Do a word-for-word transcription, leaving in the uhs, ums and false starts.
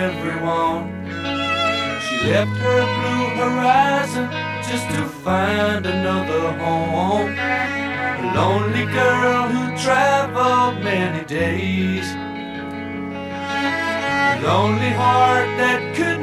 everyone. She left her blue horizon just to find another home. A lonely girl who traveled many days. A lonely heart that could